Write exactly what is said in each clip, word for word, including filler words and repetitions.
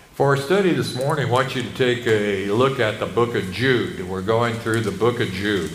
For our study this morning, I want you to take a look at the book of Jude. We're going through the book of Jude.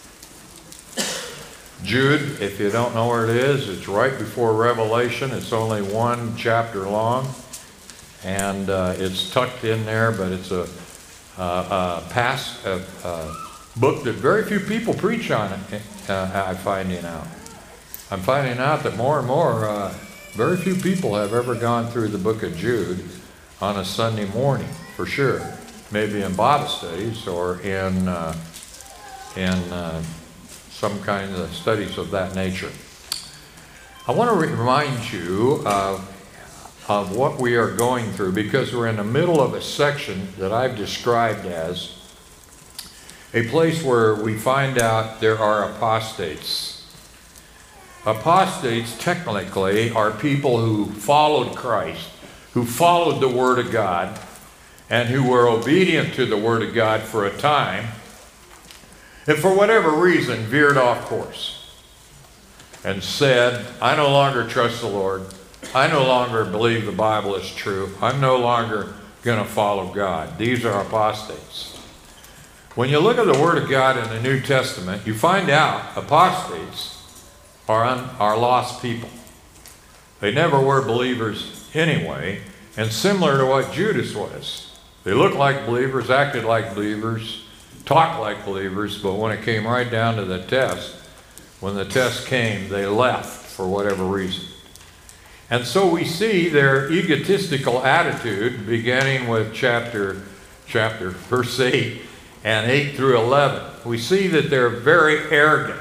Jude, if you don't know where it is, it's right before Revelation. It's only one chapter long, and uh, it's tucked in there, but it's a, uh, a, pass, a, a book that very few people preach on, it, uh, I'm finding out. I'm finding out that more and more, uh, very few people have ever gone through the book of Jude on a Sunday morning, for sure. Maybe in Bible studies or in uh, in uh, some kind of studies of that nature. I want to remind you of, of what we are going through, because we're in the middle of a section that I've described as a place where we find out there are apostates. Apostates, technically, are people who followed Christ, who followed the Word of God, and who were obedient to the Word of God for a time, and for whatever reason veered off course and said, I no longer trust the Lord. I no longer believe the Bible is true. I'm no longer going to follow God. These are apostates. When you look at the Word of God in the New Testament, you find out apostates are, un, are lost people. They never were believers anyway, and similar to what Judas was. They looked like believers, acted like believers, talked like believers, but when it came right down to the test, when the test came, they left for whatever reason. And so we see their egotistical attitude beginning with chapter, chapter, verse eight and eight through eleven. We see that they're very arrogant.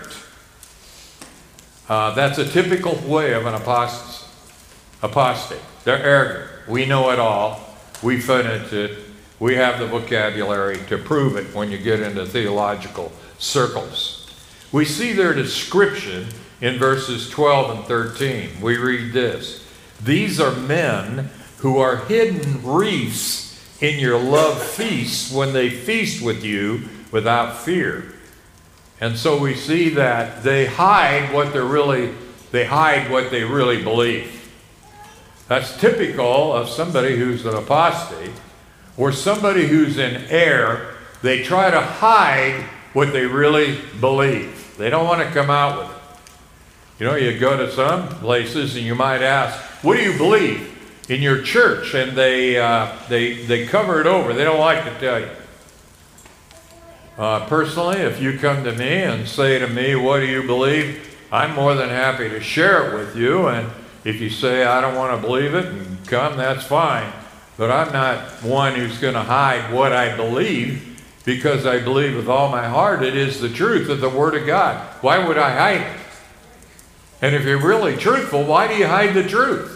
Uh, that's a typical way of an apostate. Apostate. They're arrogant. We know it all. We finished it. We have the vocabulary to prove it when you get into theological circles. We see their description in verses twelve and thirteen. We read this. These are men who are hidden reefs in your love feasts when they feast with you without fear. And so we see that they hide what they're really, they hide what they really believe. That's typical of somebody who's an apostate or somebody who's in error. They try to hide what they really believe. They don't want to come out with it. You know, you go to some places and you might ask, what do you believe in your church? And they, uh, they, they cover it over. They don't like to tell you. Uh, personally, if you come to me and say to me, what do you believe? I'm more than happy to share it with you. And if you say, I don't want to believe it and come, that's fine. But I'm not one who's going to hide what I believe, because I believe with all my heart it is the truth of the Word of God. Why would I hide it? And if you're really truthful, why do you hide the truth?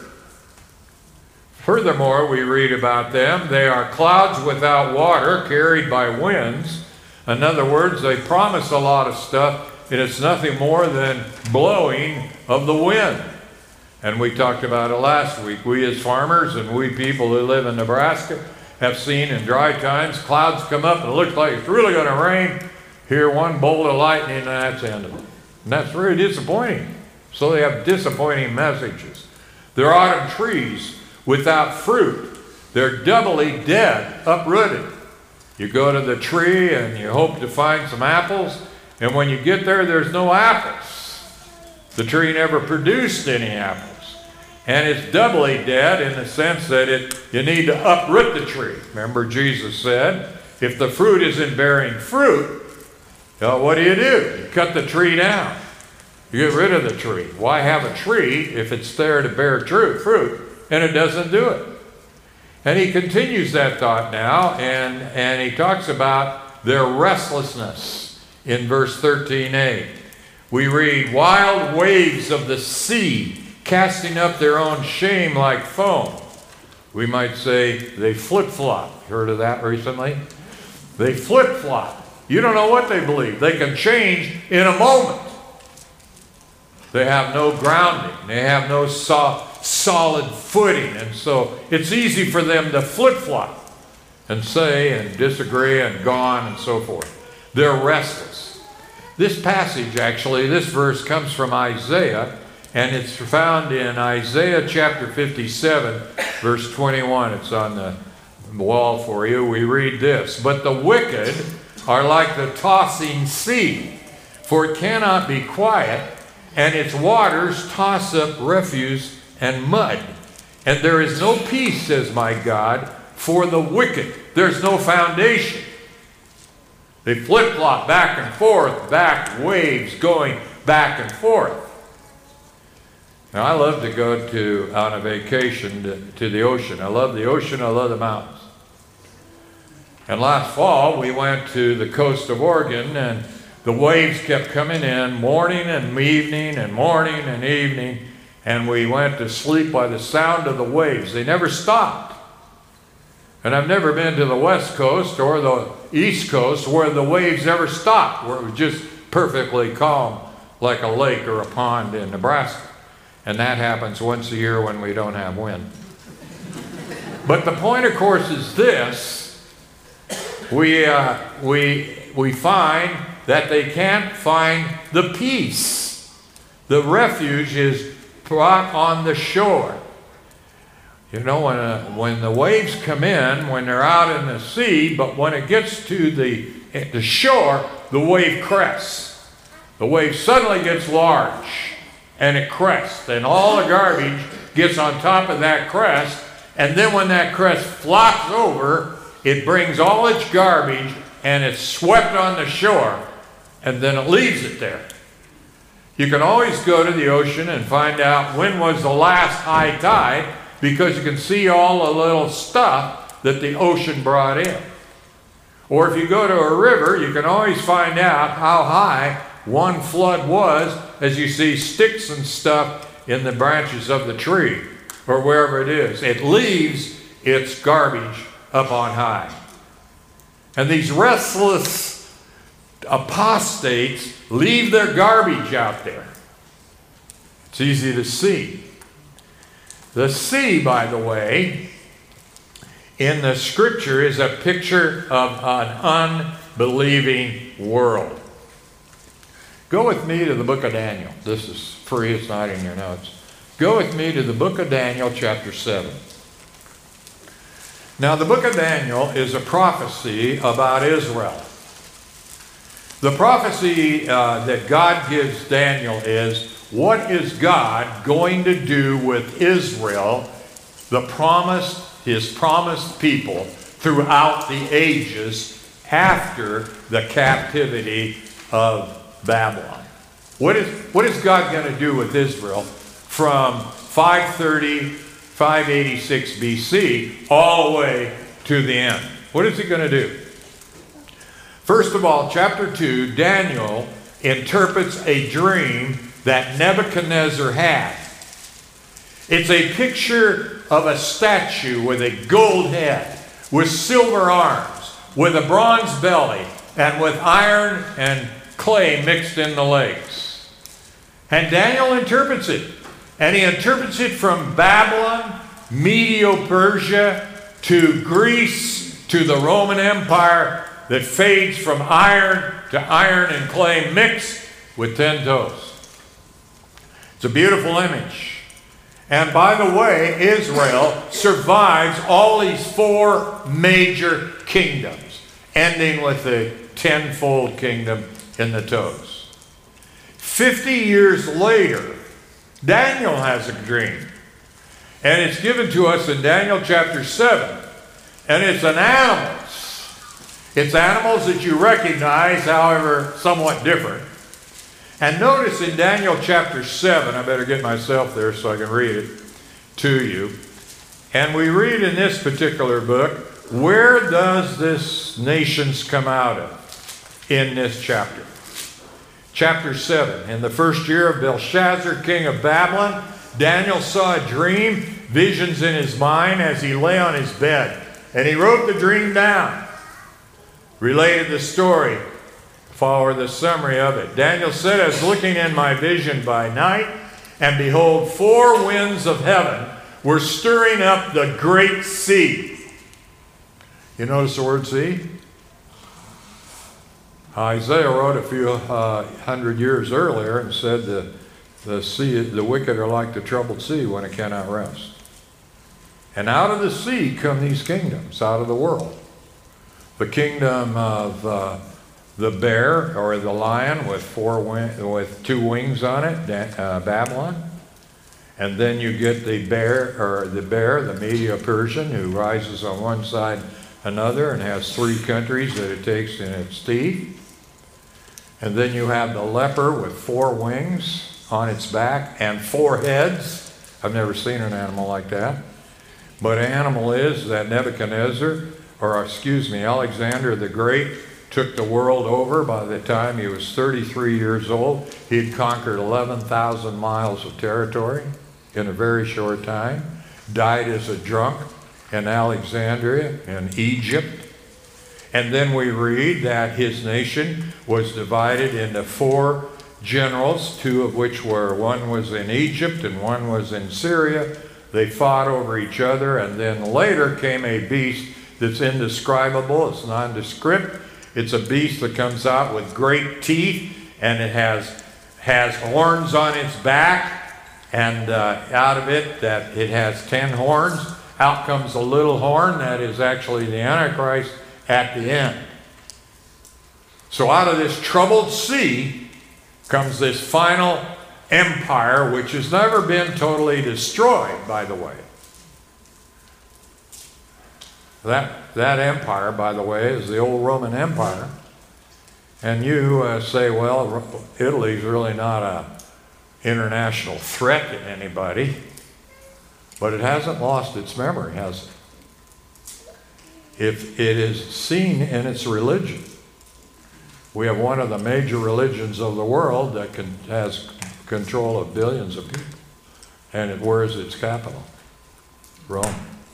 Furthermore, we read about them. They are clouds without water, carried by winds. In other words, they promise a lot of stuff, and it's nothing more than blowing of the wind. And we talked about it last week. We as farmers and we people who live in Nebraska have seen in dry times clouds come up and it looks like it's really going to rain. Hear one bolt of lightning and that's the end of it. And that's very disappointing. So they have disappointing messages. They're autumn trees without fruit. They're doubly dead, uprooted. You go to the tree and you hope to find some apples, and when you get there, there's no apples. The tree never produced any apples. And it's doubly dead in the sense that it you need to uproot the tree. Remember, Jesus said, if the fruit isn't bearing fruit, you know, what do you do? You cut the tree down. You get rid of the tree. Why have a tree if it's there to bear true fruit and it doesn't do it? And he continues that thought now, and, and he talks about their restlessness in verse thirteen a. We read, wild waves of the sea casting up their own shame like foam. We might say they flip-flop. Heard of that recently? They flip-flop. You don't know what they believe. They can change in a moment. They have no grounding. They have no so solid footing. And so it's easy for them to flip-flop and say and disagree and gone and so forth. They're restless. This passage, actually, this verse comes from Isaiah, and it's found in Isaiah chapter fifty-seven, verse twenty-one. It's on the wall for you, we read this: "But the wicked are like the tossing sea, for it cannot be quiet, and its waters toss up refuse and mud. And there is no peace, says my God, for the wicked." There's no foundation. They flip-flop back and forth, back waves going back and forth. Now, I love to go to on a vacation to, to the ocean. I love the ocean. I love the mountains. And last fall, we went to the coast of Oregon, and the waves kept coming in morning and evening and morning and evening, and we went to sleep by the sound of the waves. They never stopped. And I've never been to the West Coast or the East Coast where the waves ever stopped, where it was just perfectly calm like a lake or a pond in Nebraska. And that happens once a year when we don't have wind. But the point, of course, is this. We, uh, we, we find that they can't find the peace. The refuge is brought on the shore. You know, when, uh, when the waves come in, when they're out in the sea, but when it gets to the, the shore, the wave crests. The wave suddenly gets large, and it crests, and all the garbage gets on top of that crest, and then when that crest flops over, it brings all its garbage, and it's swept on the shore, and then it leaves it there. You can always go to the ocean and find out when was the last high tide, because you can see all the little stuff that the ocean brought in. Or if you go to a river, you can always find out how high one flood was, as you see sticks and stuff in the branches of the tree, or wherever it is. It leaves its garbage up on high. And these restless apostates leave their garbage out there. It's easy to see. The sea, by the way, in the scripture is a picture of an unbelieving world. Go with me to the book of Daniel. This is free, it's not in your notes. Go with me to the book of Daniel, chapter seven. Now, the book of Daniel is a prophecy about Israel. The prophecy uh, that God gives Daniel is, what is God going to do with Israel, the promised, his promised people, throughout the ages after the captivity of Babylon? What is, what is God going to do with Israel from five thirty, five eighty-six B C all the way to the end? What is he going to do? First of all, chapter two, Daniel interprets a dream that Nebuchadnezzar had. It's a picture of a statue with a gold head, with silver arms, with a bronze belly, and with iron and clay mixed in the legs. And Daniel interprets it. And he interprets it from Babylon, Medo-Persia, to Greece, to the Roman Empire that fades from iron to iron and clay mixed with ten toes. It's a beautiful image. And by the way, Israel survives all these four major kingdoms, ending with the tenfold kingdom in the toes. Fifty years later, Daniel has a dream. And it's given to us in Daniel chapter seven. And it's an animals. It's animals that you recognize, however, somewhat different. And notice in Daniel chapter seven, I better get myself there so I can read it to you. And we read in this particular book, where does this nations come out of in this chapter? Chapter seven, in the first year of Belshazzar, king of Babylon, Daniel saw a dream, visions in his mind as he lay on his bed. And he wrote the dream down, related the story, follow the summary of it. Daniel said, I was looking in my vision by night, and behold, four winds of heaven were stirring up the great sea. You notice the word sea? Isaiah wrote a few uh, hundred years earlier and said the, the sea, the wicked are like the troubled sea when it cannot rest. And out of the sea come these kingdoms, out of the world. The kingdom of uh, the bear, or the lion with four wing, with two wings on it, uh, Babylon. And then you get the bear, or the bear, the Medo-Persian, who rises on one side another and has three countries that it takes in its teeth. And then you have the leper with four wings on its back and four heads. I've never seen an animal like that. But an animal is that Nebuchadnezzar, or excuse me, Alexander the Great, took the world over. By the time he was thirty-three years old, he'd conquered eleven thousand miles of territory in a very short time. Died as a drunk in Alexandria in Egypt. And then we read that his nation was divided into four generals, two of which were, one was in Egypt and one was in Syria. They fought over each other, and then later came a beast that's indescribable. It's nondescript. It's a beast that comes out with great teeth, and it has has horns on its back, and uh, out of it that it has ten horns. Out comes a little horn that is actually the Antichrist at the end. So out of this troubled sea comes this final empire, which has never been totally destroyed, by the way. That, that empire, by the way, is the old Roman Empire. And you uh, say, well, Italy's really not an international threat to anybody. But it hasn't lost its memory, has it? If it is seen in its religion. We have one of the major religions of the world that can, has control of billions of people. And it, where is its capital? Rome.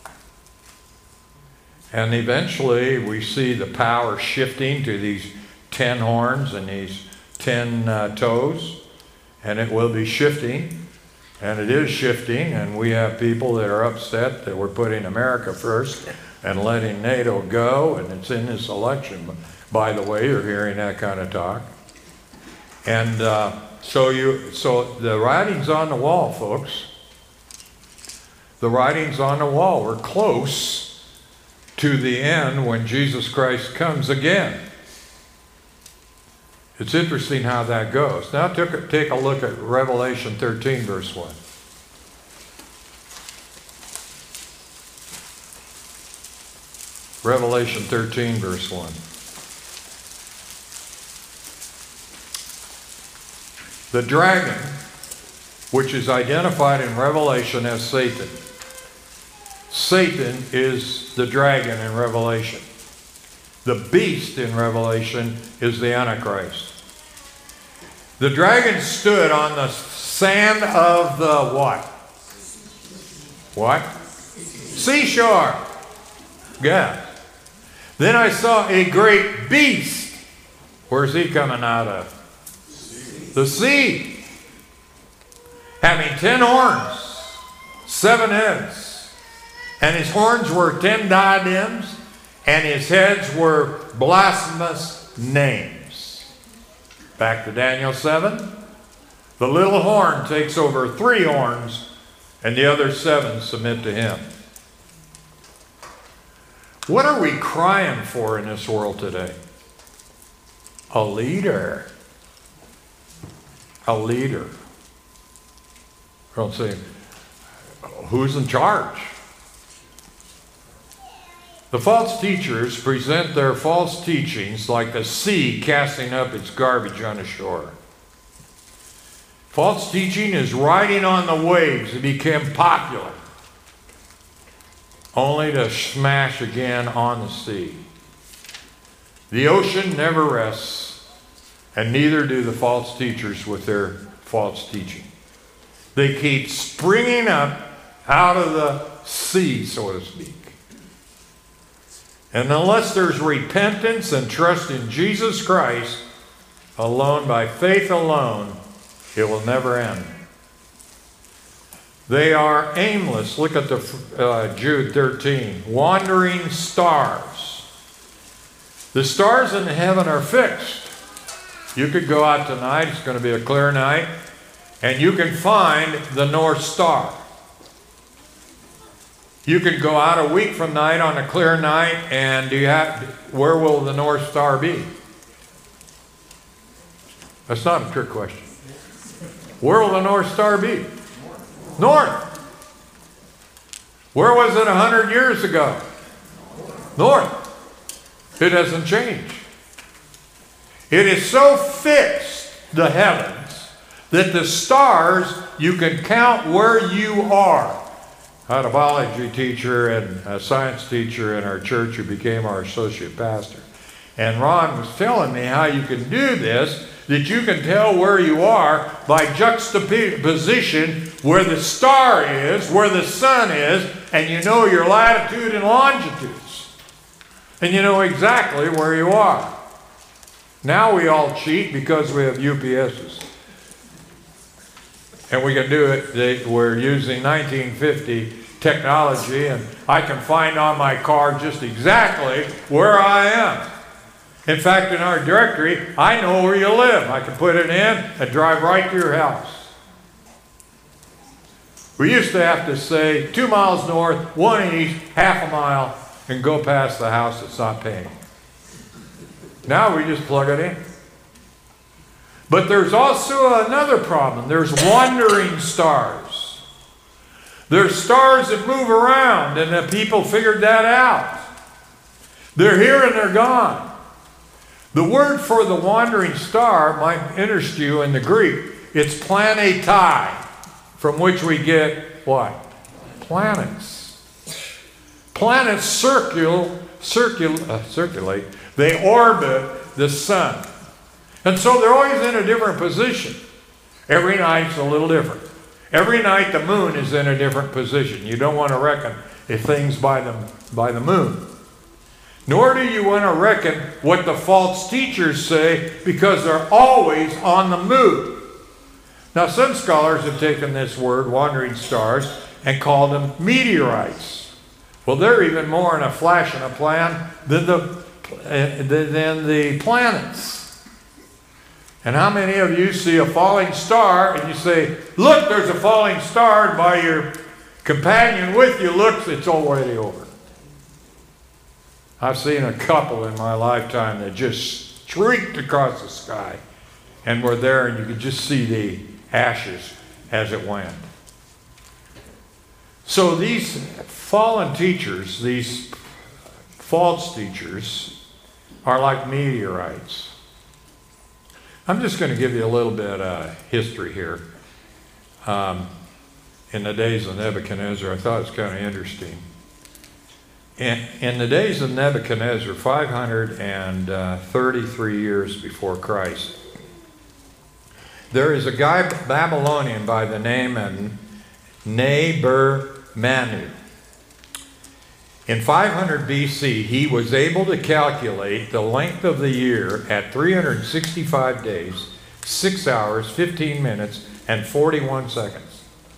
And eventually we see the power shifting to these ten horns and these ten uh, toes. And it will be shifting. And it is shifting. And we have people that are upset that we're putting America first and letting NATO go. And it's in this election. By the way, you're hearing that kind of talk. And uh, so you, so the writing's on the wall, folks. The writing's on the wall. We're close to the end when Jesus Christ comes again. It's interesting how that goes. Now take, take a look at Revelation thirteen, verse one. Revelation thirteen, verse one. The dragon, which is identified in Revelation as Satan. Satan is the dragon in Revelation. The beast in Revelation is the Antichrist. The dragon stood on the sand of the what? What? Seashore. Yeah. Then I saw a great beast. Where's he coming out of? The sea. Having ten horns, seven heads. And his horns were ten diadems, and his heads were blasphemous names. Back to Daniel seven. The little horn takes over three horns, and the other seven submit to him. What are we crying for in this world today? A leader. A leader. Don't say, who's in charge? The false teachers present their false teachings like the sea casting up its garbage on the shore. False teaching is riding on the waves to become popular, only to smash again on the sea. The ocean never rests, and neither do the false teachers with their false teaching. They keep springing up out of the sea, so to speak. And unless there's repentance and trust in Jesus Christ alone, by faith alone, it will never end. They are aimless. Look at the uh, Jude thirteen. Wandering stars. The stars in heaven are fixed. You could go out tonight. It's going to be a clear night. And you can find the North Star. You could go out a week from night on a clear night, and do you have, where will the North Star be? That's not a trick question. Where will the North Star be? North. Where was it a hundred years ago? North. It hasn't changed. It is so fixed, the heavens, that the stars, you can count where you are. I had a biology teacher and a science teacher in our church who became our associate pastor. And Ron was telling me how you can do this, that you can tell where you are by juxtaposition where the star is, where the sun is, and you know your latitude and longitudes. And you know exactly where you are. Now we all cheat because we have U P S's. And we can do it, they, we're using nineteen fifty technology, and I can find on my car just exactly where I am. In fact, in our directory, I know where you live. I can put it in and drive right to your house. We used to have to say two miles north, one east, half a mile, and go past the house that's not paying. Now we just plug it in. But there's also another problem. There's wandering stars. There's stars that move around, and the people figured that out. They're here and they're gone. The word for the wandering star might interest you in the Greek. It's planetai, from which we get what? Planets. Planets circul, circul, uh, circulate. They orbit the sun. And so they're always in a different position. Every night's a little different. Every night the moon is in a different position. You don't want to reckon if things by the, by the moon. Nor do you want to reckon what the false teachers say, because they're always on the move. Now, some scholars have taken this word, wandering stars, and called them meteorites. Well, they're even more in a flash and a plan than the, uh, than the planets. And how many of you see a falling star and you say, look, there's a falling star, and by your companion with you looks, it's already over. I've seen a couple in my lifetime that just streaked across the sky and were there, and you could just see the ashes as it went. So these fallen teachers, these false teachers, are like meteorites. I'm just going to give you a little bit of history here. Um, in the days of Nebuchadnezzar, I thought it was kind of interesting. In, in the days of Nebuchadnezzar, five hundred thirty-three years before Christ, there is a guy, Babylonian, by the name of Nebuchadnezzar. In five hundred B C, he was able to calculate the length of the year at three hundred sixty-five days, six hours, fifteen minutes, and forty-one seconds.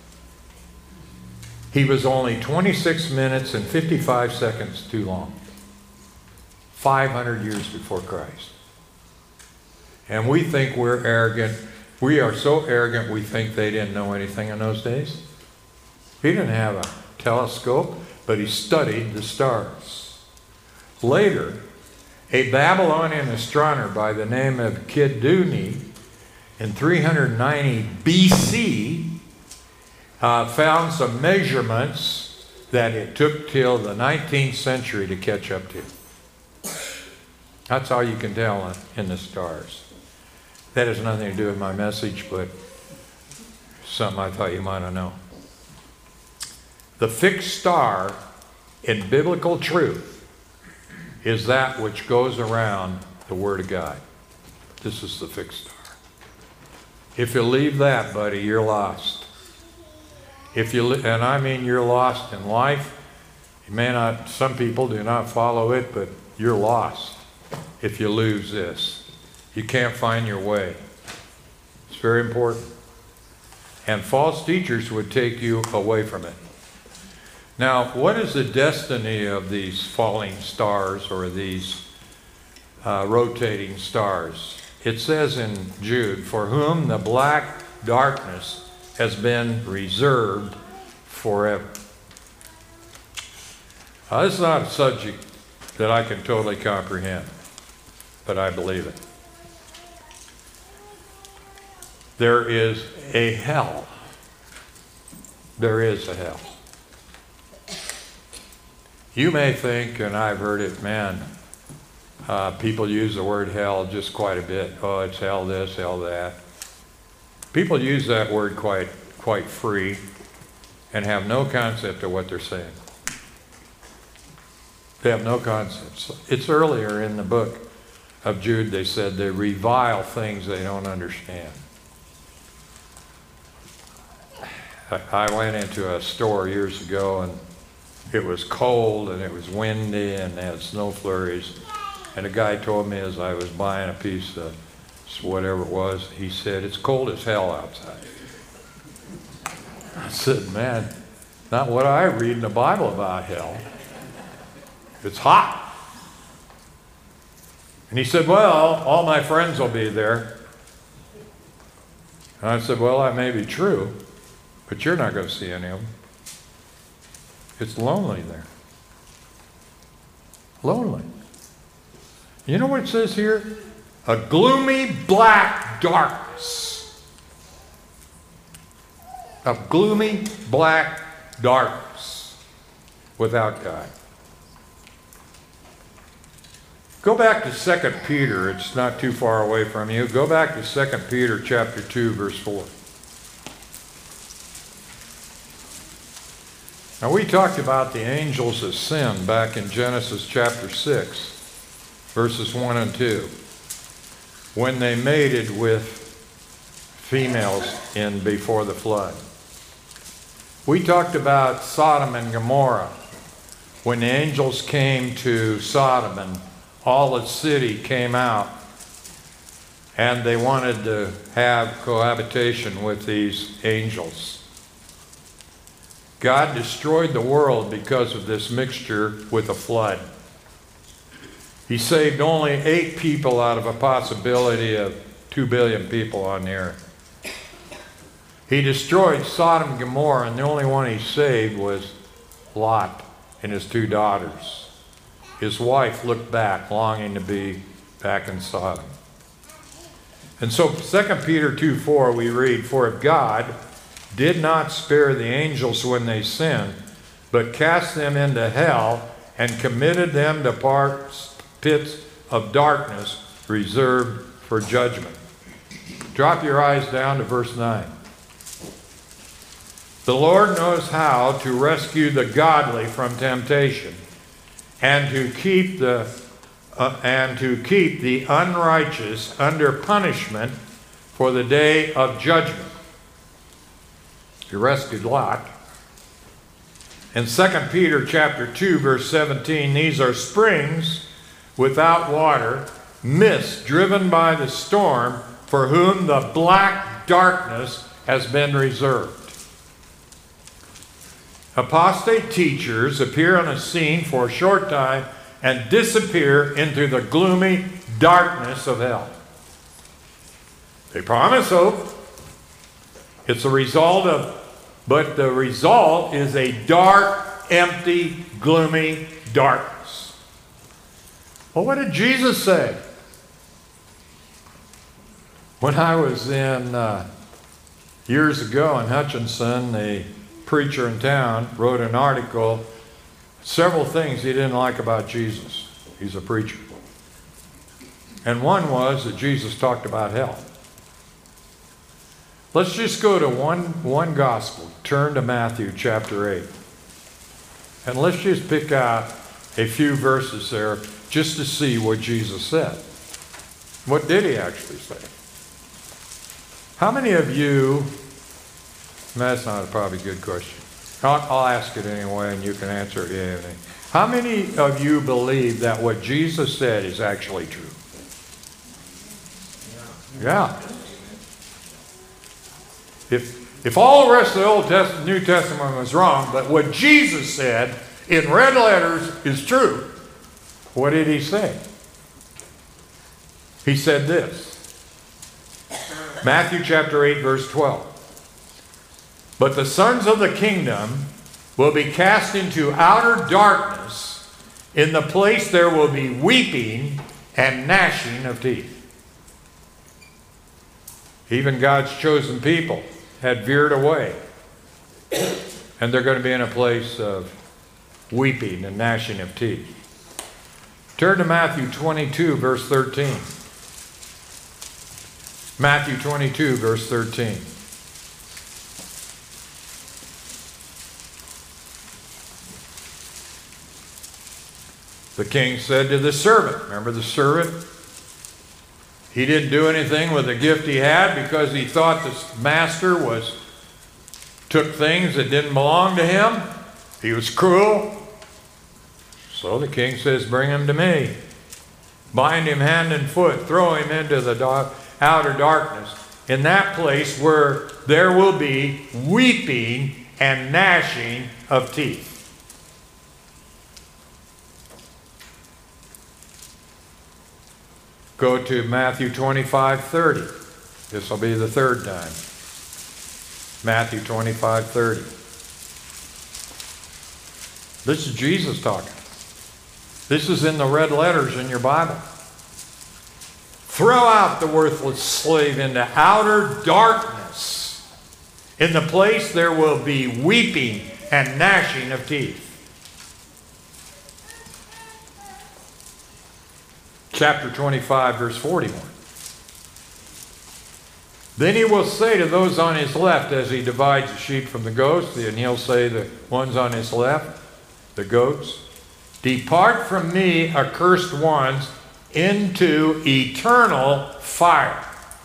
He was only twenty-six minutes and fifty-five seconds too long. five hundred years before Christ. And we think we're arrogant. We are so arrogant we think they didn't know anything in those days. He didn't have a telescope, but he studied the stars. Later, a Babylonian astronomer by the name of Kiduni in three hundred ninety B C Uh, found some measurements that it took till the nineteenth century to catch up to. That's how you can tell in the stars. That has nothing to do with my message, but something I thought you might have known. The fixed star in biblical truth is that which goes around the Word of God. This is the fixed star. If you leave that, buddy, you're lost. If you, and I mean you're lost in life. You may not, some people do not follow it, but you're lost if you lose this. You can't find your way. It's very important. And false teachers would take you away from it. Now, what is the destiny of these falling stars or these uh, rotating stars? It says in Jude, for whom the black darkness has been reserved forever. Now, this is not a subject that I can totally comprehend, but I believe it. There is a hell. There is a hell. You may think, and I've heard it, man, uh, people use the word hell just quite a bit. Oh, it's hell this, hell that. People use that word quite, quite free and have no concept of what they're saying. They have no concept. It's earlier in the book of Jude, they said they revile things they don't understand. I went into a store years ago, and it was cold and it was windy and they had snow flurries. And a guy told me as I was buying a piece of whatever it was, he said, "It's cold as hell outside." I said, "Man, not what I read in the Bible about hell. It's hot." And he said, "Well, all my friends will be there." And I said, "Well, that may be true, but you're not going to see any of them. It's lonely there. Lonely." You know what it says here? A gloomy black darkness. A gloomy black darkness without God. Go back to Second Peter. It's not too far away from you. Go back to Second Peter chapter two, verse four. Now, we talked about the angels of sin back in Genesis chapter six, verses one and two, when they mated with females in before the flood. We talked about Sodom and Gomorrah, when the angels came to Sodom and all the city came out and they wanted to have cohabitation with these angels. God destroyed the world because of this mixture with a flood. He saved only eight people out of a possibility of two billion people on the earth. He destroyed Sodom and Gomorrah, and the only one he saved was Lot and his two daughters. His wife looked back, longing to be back in Sodom. And so Second Peter two four we read, "For if God did not spare the angels when they sinned, but cast them into hell and committed them to parts, pits of darkness reserved for judgment." Drop your eyes down to verse nine. "The Lord knows how to rescue the godly from temptation and to keep the uh, and to keep the unrighteous under punishment for the day of judgment." He rescued Lot. In Second Peter chapter two, verse seventeen, "These are springs without water, mist driven by the storm, for whom the black darkness has been reserved." Apostate teachers appear on a scene for a short time and disappear into the gloomy darkness of hell. They promise hope. It's a result of, but the result is a dark, empty, gloomy darkness. Well, what did Jesus say? When I was in, uh, years ago in Hutchinson, the preacher in town wrote an article, several things he didn't like about Jesus. He's a preacher. And one was that Jesus talked about hell. Let's just go to one, one gospel. Turn to Matthew chapter eight. And let's just pick out a few verses there just to see what Jesus said. What did he actually say? How many of you, that's not a probably good question. I'll, I'll ask it anyway and you can answer it anyway. How many of you believe that what Jesus said is actually true? Yeah. If, if all the rest of the Old Testament, New Testament was wrong, but what Jesus said in red letters is true, what did he say? He said this. Matthew chapter eight, verse twelve. "But the sons of the kingdom will be cast into outer darkness. In the place there will be weeping and gnashing of teeth. Even God's chosen people had veered away. And they're going to be in a place of weeping and gnashing of teeth. Turn to Matthew twenty-two, verse thirteen. Matthew twenty-two, verse thirteen. The king said to the servant, remember the servant? He didn't do anything with the gift he had because he thought the master was took things that didn't belong to him. He was cruel. So the king says, bring him to me. Bind him hand and foot. Throw him into the dark, outer darkness. In that place where there will be weeping and gnashing of teeth. Go to Matthew twenty-five, thirty. This will be the third time. Matthew twenty-five, thirty. This is Jesus talking. This is in the red letters in your Bible. Throw out the worthless slave into outer darkness. In the place there will be weeping and gnashing of teeth. Chapter twenty-five, verse forty-one. Then he will say to those on his left, as he divides the sheep from the goats, and he'll say the ones on his left, the goats, depart from me, accursed ones, into eternal fire,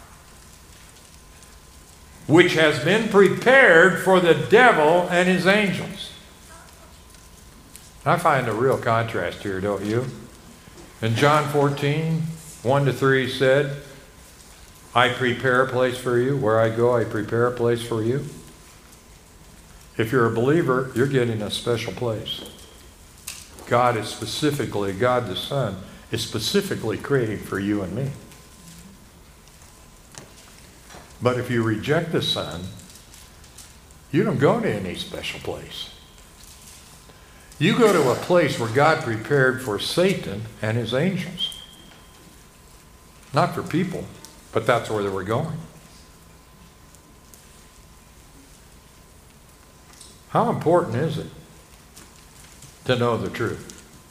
which has been prepared for the devil and his angels. I find a real contrast here, don't you? In John fourteen, one to three said, I prepare a place for you. Where I go, I prepare a place for you. If you're a believer, you're getting a special place. God is specifically, God the Son, is specifically creating for you and me. But if you reject the Son, you don't go to any special place. You go to a place where God prepared for Satan and his angels. Not for people, but that's where they were going. How important is it to know the truth?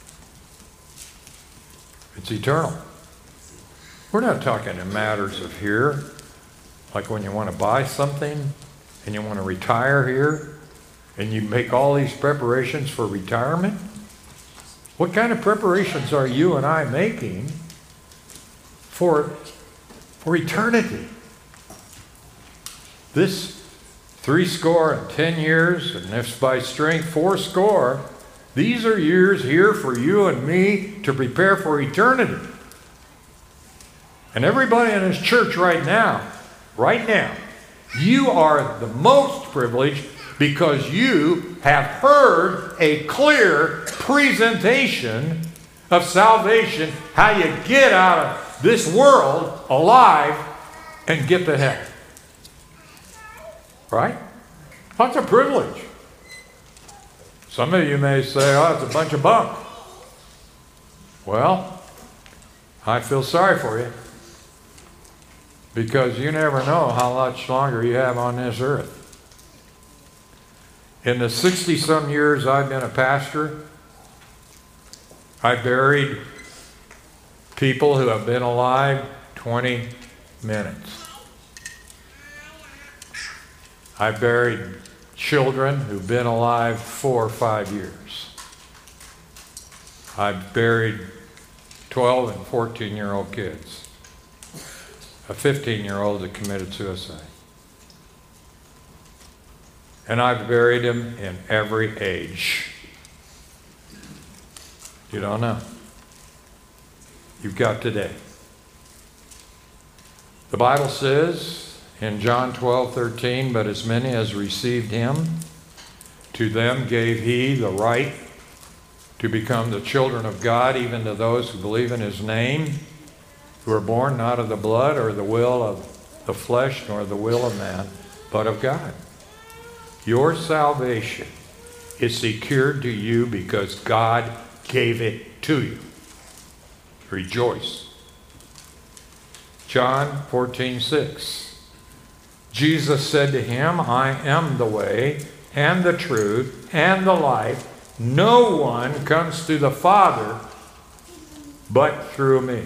It's eternal. We're not talking in matters of here, like when you want to buy something and you want to retire here and you make all these preparations for retirement. What kind of preparations are you and I making for, for eternity? This three score and ten years, and if by strength four score, these are years here for you and me to prepare for eternity. And everybody in this church right now, right now, you are the most privileged because you have heard a clear presentation of salvation, how you get out of this world alive and get to heaven. Right? That's a privilege. Some of you may say, oh, it's a bunch of bunk. Well, I feel sorry for you because you never know how much longer you have on this earth. In the sixty-some years I've been a pastor, I buried people who have been alive twenty minutes. I buried children who've been alive four or five years. I've buried twelve and fourteen-year-old kids. A fifteen-year-old that committed suicide. And I've buried them in every age. You don't know. You've got today. The Bible says in John twelve, thirteen, but as many as received him, to them gave he the right to become the children of God, even to those who believe in his name, who are born not of the blood or the will of the flesh nor the will of man, but of God. Your salvation is secured to you because God gave it to you. Rejoice. John fourteen six. Jesus said to him, I am the way and the truth and the life. No one comes to the Father but through me.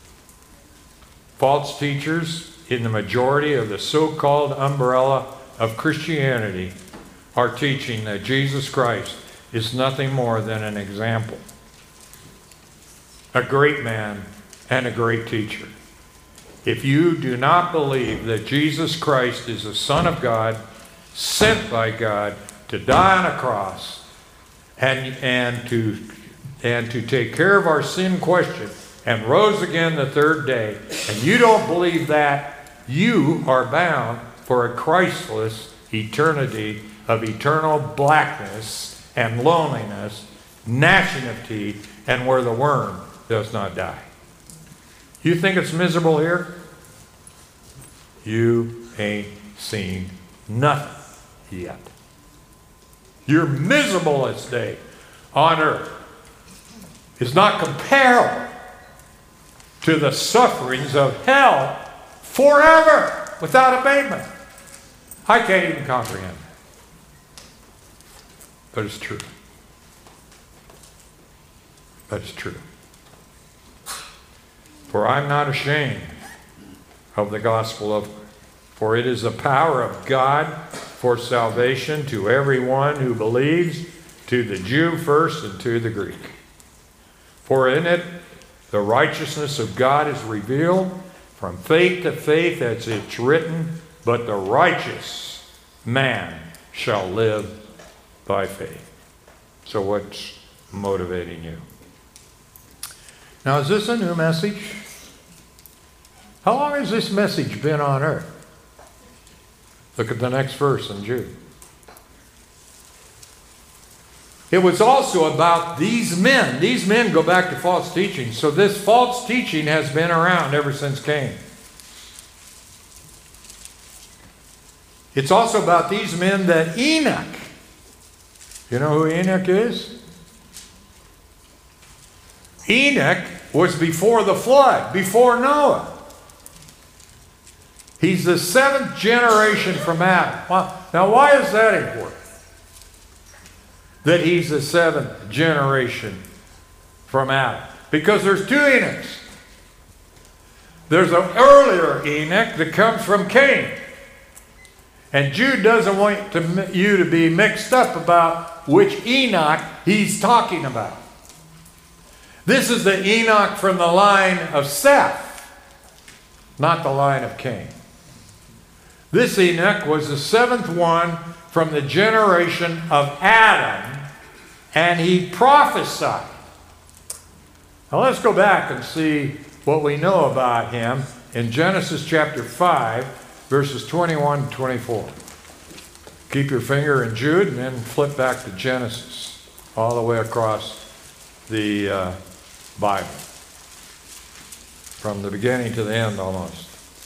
False teachers in the majority of the so-called umbrella of Christianity are teaching that Jesus Christ is nothing more than an example, a great man and a great teacher. If you do not believe that Jesus Christ is the Son of God, sent by God to die on a cross and, and, to, and to take care of our sin question and rose again the third day, and you don't believe that, you are bound for a Christless eternity of eternal blackness and loneliness, gnashing of teeth, and where the worm does not die. You think it's miserable here? You ain't seen nothing yet. Your miserableness day on earth is not comparable to the sufferings of hell forever without abatement. I can't even comprehend that. But it's true. But it's true. For I'm not ashamed of the gospel of, for it is the power of God for salvation to everyone who believes, to the Jew first and to the Greek. For in it the righteousness of God is revealed from faith to faith, as it's written, but the righteous man shall live by faith. So what's motivating you? Now, is this a new message? How long has this message been on earth? Look at the next verse in Jude. It was also about these men. These men go back to false teaching. So this false teaching has been around ever since Cain. It's also about these men that Enoch. You know who Enoch is? Enoch was before the flood, before Noah. He's the seventh generation from Adam. Well, now, why is that important? That he's the seventh generation from Adam. Because there's two Enochs. There's an earlier Enoch that comes from Cain. And Jude doesn't want to, you to be mixed up about which Enoch he's talking about. This is the Enoch from the line of Seth, not the line of Cain. This Enoch was the seventh one from the generation of Adam, and he prophesied. Now let's go back and see what we know about him in Genesis chapter five, verses twenty-one and twenty-four. Keep your finger in Jude and then flip back to Genesis, all the way across the uh, Bible, from the beginning to the end almost.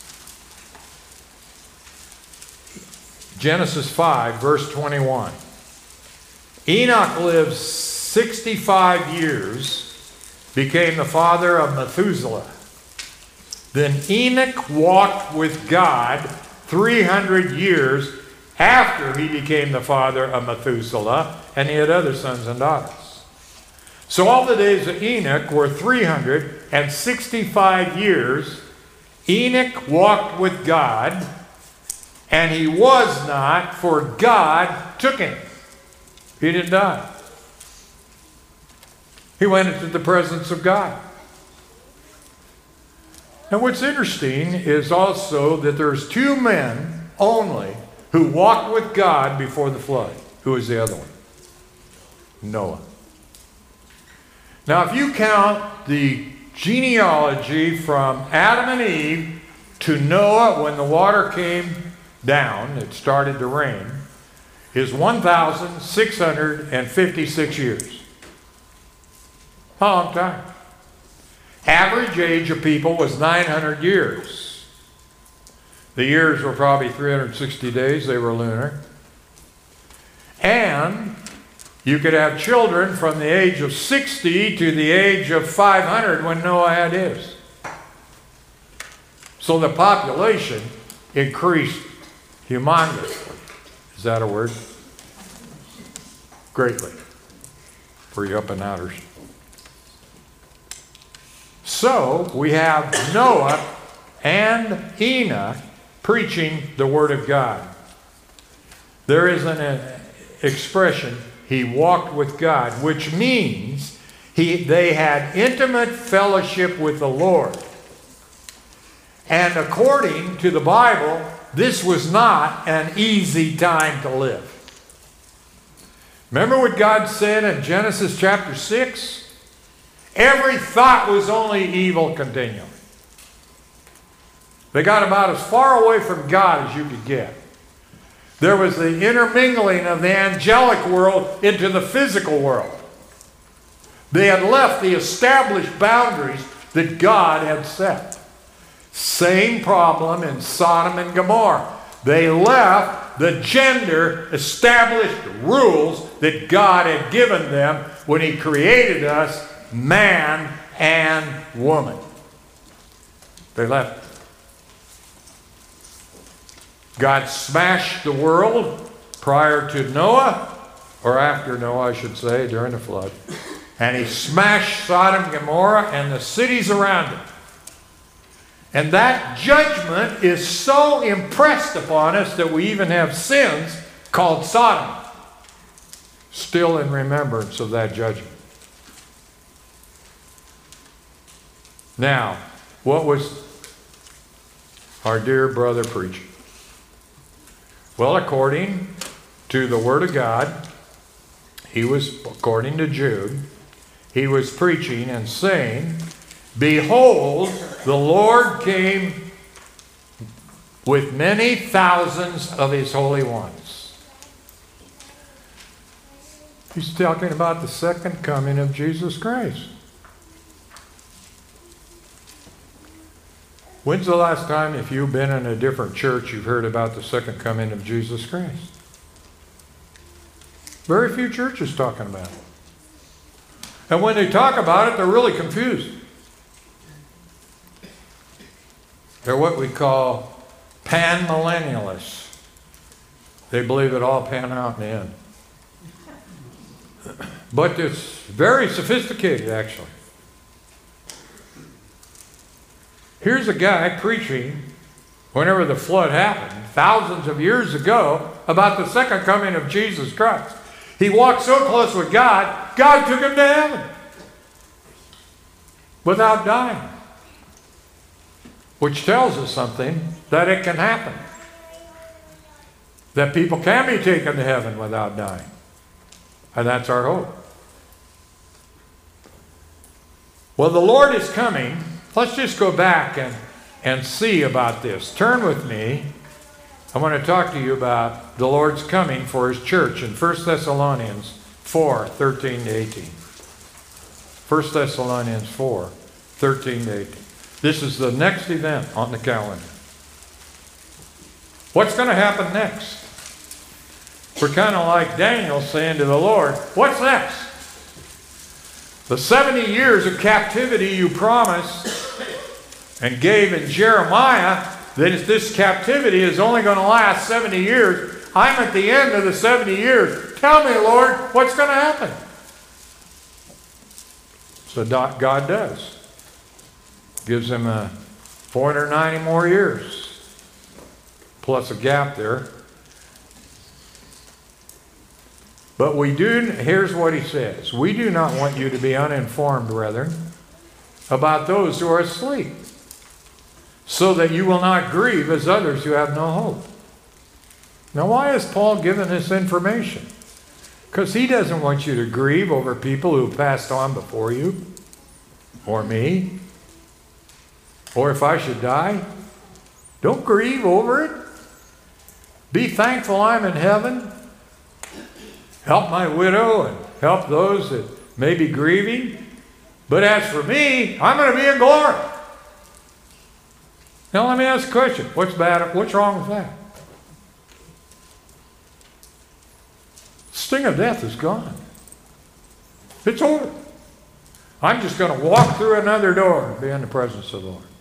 Genesis five, verse twenty-one. Enoch lived sixty-five years, became the father of Methuselah. Then Enoch walked with God three hundred years after he became the father of Methuselah, and he had other sons and daughters. So all the days of Enoch were three hundred sixty-five years. Enoch walked with God, and he was not, for God took him. He didn't die. He went into the presence of God. And what's interesting is also that there's two men only who walked with God before the flood. Who was the other one? Noah. Now, if you count the genealogy from Adam and Eve to Noah when the water came down, it started to rain, is one thousand six hundred fifty-six years. A long time. Average age of people was nine hundred years. The years were probably three hundred sixty days. They were lunar. And You could have children from the age of sixty to the age of five hundred when Noah had his. So the population increased humongously. Is that a word? Greatly. For you up and outers. So we have Noah and Enoch preaching the Word of God. There is an expression, he walked with God, which means he, they had intimate fellowship with the Lord. And according to the Bible, this was not an easy time to live. Remember what God said in Genesis chapter six? Every thought was only evil continually. They got about as far away from God as you could get. There was the intermingling of the angelic world into the physical world. They had left the established boundaries that God had set. Same problem in Sodom and Gomorrah. They left the gender established rules that God had given them when He created us, man and woman. They left. God smashed the world prior to Noah, or after Noah, I should say, during the flood. And He smashed Sodom and Gomorrah and the cities around it. And that judgment is so impressed upon us that we even have sins called Sodom still in remembrance of that judgment. Now, what was our dear brother preaching? Well, according to the Word of God, he was, according to Jude, he was preaching and saying, "Behold, the Lord came with many thousands of His holy ones." He's talking about the second coming of Jesus Christ. When's the last time, if you've been in a different church, you've heard about the second coming of Jesus Christ? Very few churches talking about it. And when they talk about it, they're really confused. They're what we call pan-millennialists. They believe it all pan out in the end. But it's very sophisticated, actually. Here's a guy preaching, whenever the flood happened, thousands of years ago, about the second coming of Jesus Christ. He walked so close with God, God took him to heaven without dying. Which tells us something, that it can happen. That people can be taken to heaven without dying. And that's our hope. Well, the Lord is coming. Let's just go back and, and see about this. Turn with me. I want to talk to you about the Lord's coming for His church in First Thessalonians four, thirteen to eighteen. First Thessalonians four, thirteen to eighteen. This is the next event on the calendar. What's going to happen next? We're kind of like Daniel saying to the Lord, what's next? The seventy years of captivity you promised and gave in Jeremiah, that this captivity is only going to last seventy years. I'm at the end of the seventy years. Tell me, Lord, what's going to happen? So God does. Gives him a four hundred ninety more years, plus a gap there. But we do, here's what he says. We do not want you to be uninformed, brethren, about those who are asleep, so that you will not grieve as others who have no hope. Now, why is Paul giving this information? Because he doesn't want you to grieve over people who passed on before you, or me, or if I should die. Don't grieve over it. Be thankful I'm in heaven. Help my widow and help those that may be grieving. But as for me, I'm going to be in glory. Now let me ask a question. What's bad? What's wrong with that? The sting of death is gone. It's over. I'm just going to walk through another door and be in the presence of the Lord.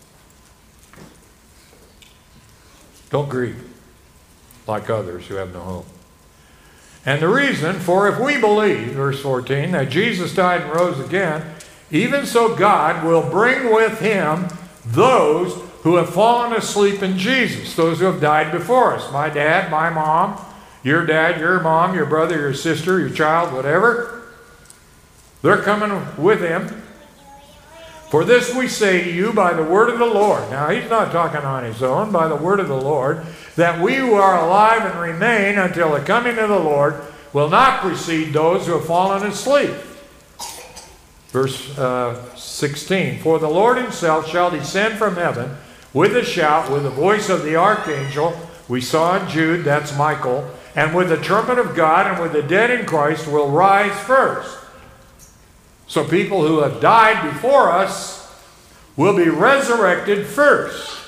Don't grieve like others who have no hope. And the reason, for if we believe, verse fourteen, that Jesus died and rose again, even so God will bring with him those who have fallen asleep in Jesus, those who have died before us. My dad, my mom, your dad, your mom, your brother, your sister, your child, whatever. They're coming with him. For this we say to you by the word of the Lord. Now, he's not talking on his own, by the word of the Lord, that we who are alive and remain until the coming of the Lord will not precede those who have fallen asleep. Verse uh, sixteen. For the Lord himself shall descend from heaven with a shout, with the voice of the archangel, we saw in Jude, that's Michael, and with the trumpet of God, and with the dead in Christ will rise first. So people who have died before us will be resurrected first.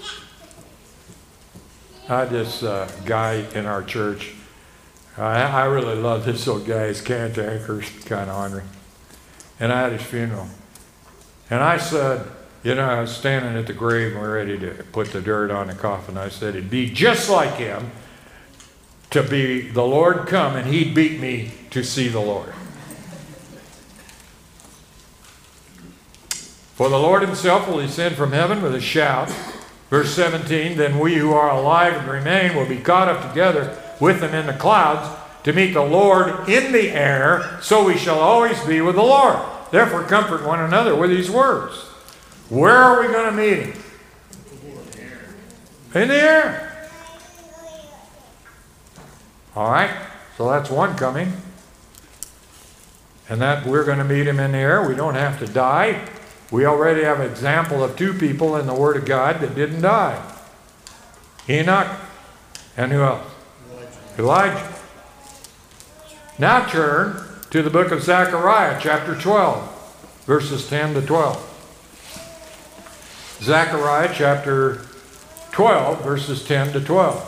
I had this uh, guy in our church. I, I really love this old guy. He's cantankerous, kind of ornery. And I had his funeral. And I said, you know, I was standing at the grave and we were ready to put the dirt on the coffin. I said, it'd be just like him to be the Lord come and he'd beat me to see the Lord. For the Lord himself will descend from heaven with a shout. Verse seventeen, then we who are alive and remain will be caught up together with them in the clouds to meet the Lord in the air, so we shall always be with the Lord. Therefore comfort one another with these words. Where are we going to meet him? In the air. All right, so that's one coming. And that we're going to meet him in the air. We don't have to die. We already have an example of two people in the Word of God that didn't die. Enoch and who else? Elijah. Elijah. Now turn to the book of Zechariah, chapter twelve, verses ten to twelve. Zechariah, chapter twelve, verses ten to twelve.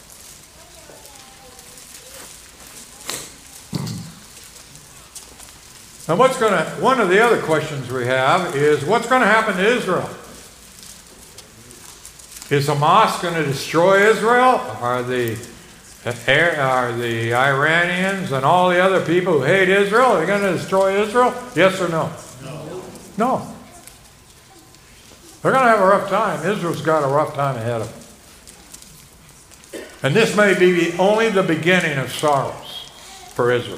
Now what's going to, one of the other questions we have is, what's going to happen to Israel? Is Hamas going to destroy Israel? Are the, are the Iranians and all the other people who hate Israel, are they going to destroy Israel? Yes or no? No. No. They're going to have a rough time. Israel's got a rough time ahead of them. And this may be the, only the beginning of sorrows for Israel.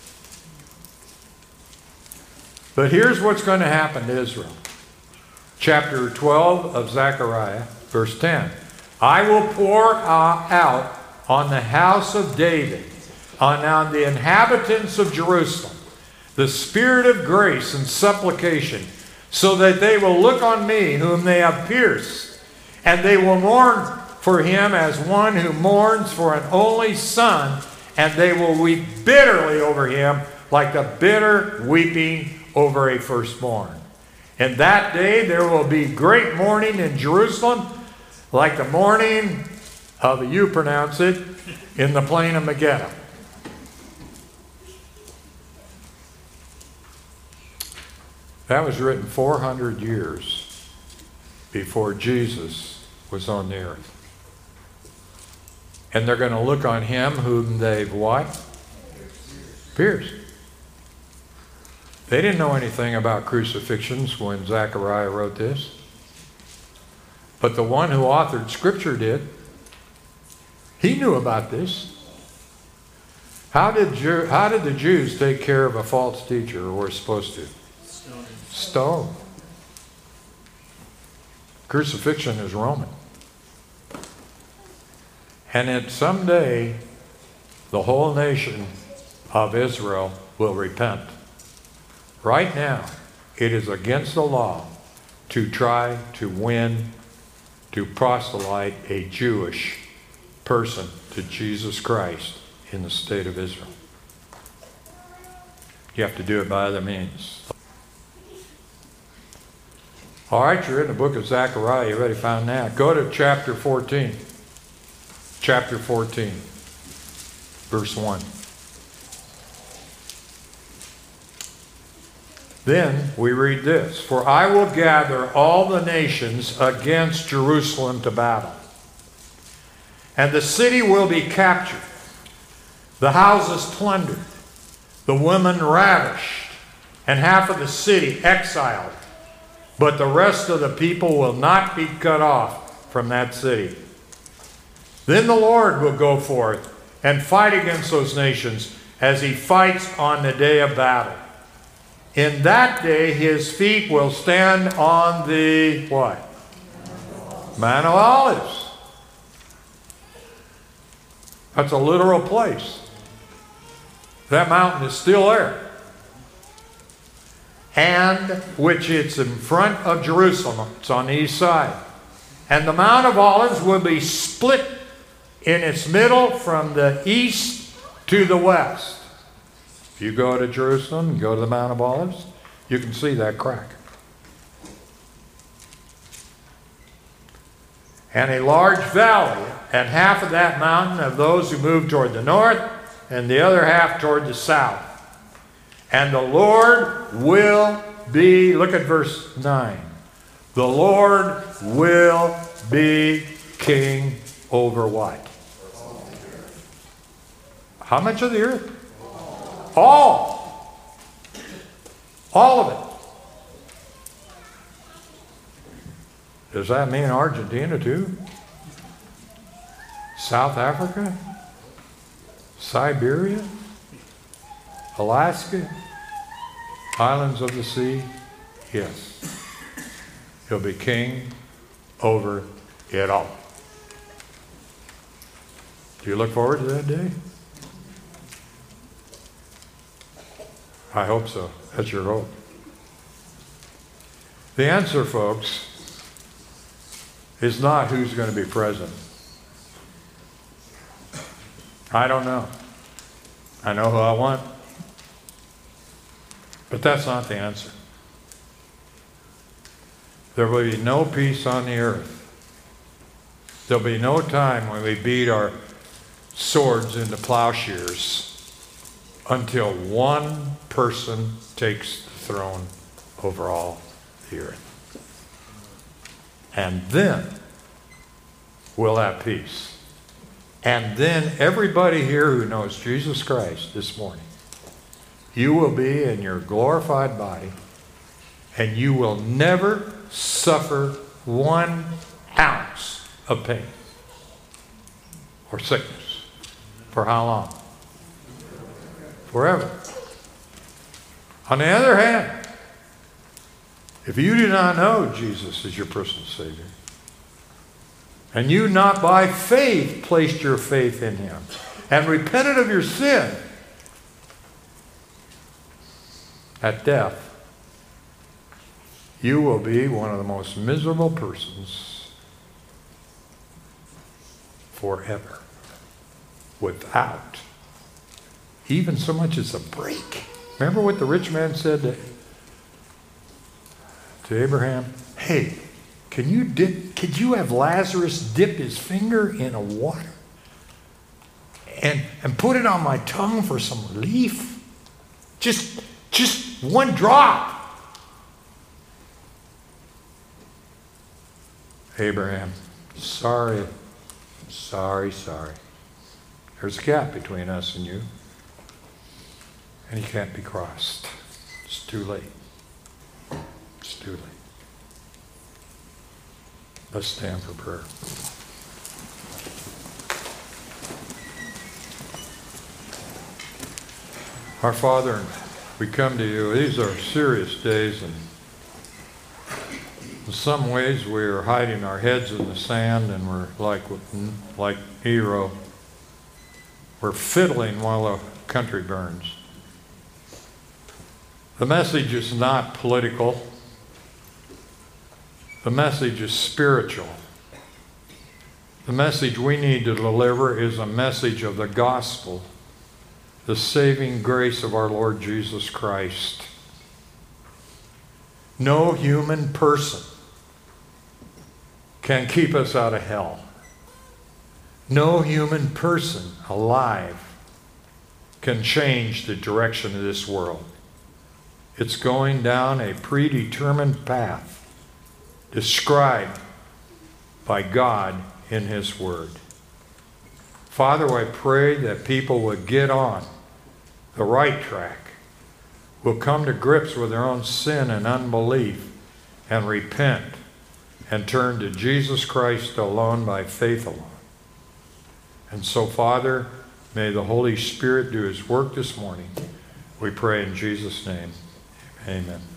But here's what's going to happen to Israel. Chapter twelve of Zechariah, verse ten. I will pour out on the house of David, on, on the inhabitants of Jerusalem, the spirit of grace and supplication, so that they will look on me whom they have pierced, and they will mourn for him as one who mourns for an only son, and they will weep bitterly over him like the bitter weeping over a firstborn. And that day there will be great mourning in Jerusalem, like the mourning of, you pronounce it, in the plain of Megiddo. That was written four hundred years before Jesus was on the earth. And they're going to look on him whom they've what? Pierced. They didn't know anything about crucifixions when Zechariah wrote this. But the one who authored Scripture did. He knew about this. How did, Jew, how did the Jews take care of a false teacher, or were supposed to? Stone. Stone. Crucifixion is Roman. And that someday the whole nation of Israel will repent. Right now, it is against the law to try to win, to proselyte a Jewish person to Jesus Christ in the state of Israel. You have to do it by other means. All right, you're in the book of Zechariah. You already found that. Go to chapter fourteen. Chapter fourteen, verse one. Then we read this, "For I will gather all the nations against Jerusalem to battle. And the city will be captured, the houses plundered, the women ravished, and half of the city exiled. But the rest of the people will not be cut off from that city. Then the Lord will go forth and fight against those nations as he fights on the day of battle. In that day his feet will stand on the what? Mount of Olives." That's a literal place. That mountain is still there. And which it's in front of Jerusalem. It's on the east side. "And the Mount of Olives will be split in its middle from the east to the west." If you go to Jerusalem and go to the Mount of Olives, you can see that crack. "And a large valley, and half of that mountain of those who move toward the north, and the other half toward the south. And the Lord will be," look at verse nine, "the Lord will be king over what? How much of the earth? All. All of it. Does that mean Argentina too? South Africa? Siberia? Alaska? Islands of the sea? Yes. He'll be king over it all. Do you look forward to that day? I hope so. That's your hope. The answer, folks, is not who's going to be president. I don't know. I know who I want. But that's not the answer. There will be no peace on the earth. There'll be no time when we beat our swords into plowshares until one person takes the throne over all the earth. And then we'll have peace. And then everybody here who knows Jesus Christ this morning, you will be in your glorified body, and you will never suffer one ounce of pain or sickness. For how long? Forever. On the other hand, if you do not know Jesus as your personal Savior, and you not by faith placed your faith in him, and repented of your sin, at death, you will be one of the most miserable persons forever, without even so much as a break. Remember what the rich man said to, to Abraham? Hey, can you dip, could you have Lazarus dip his finger in a water and, and put it on my tongue for some relief? Just, just one drop. Abraham, sorry, sorry, sorry. There's a gap between us and you. And he can't be crossed. It's too late. It's too late. Let's stand for prayer. Our Father, we come to you. These are serious days, and in some ways we are hiding our heads in the sand, and we're like like Nero. We're fiddling while the country burns. The message is not political. The message is spiritual. The message we need to deliver is a message of the gospel, the saving grace of our Lord Jesus Christ. No human person can keep us out of hell. No human person alive can change the direction of this world. It's going down a predetermined path described by God in His Word. Father, I pray that people would get on the right track, will come to grips with their own sin and unbelief, and repent and turn to Jesus Christ alone by faith alone. And so, Father, may the Holy Spirit do His work this morning. We pray in Jesus' name. Amen.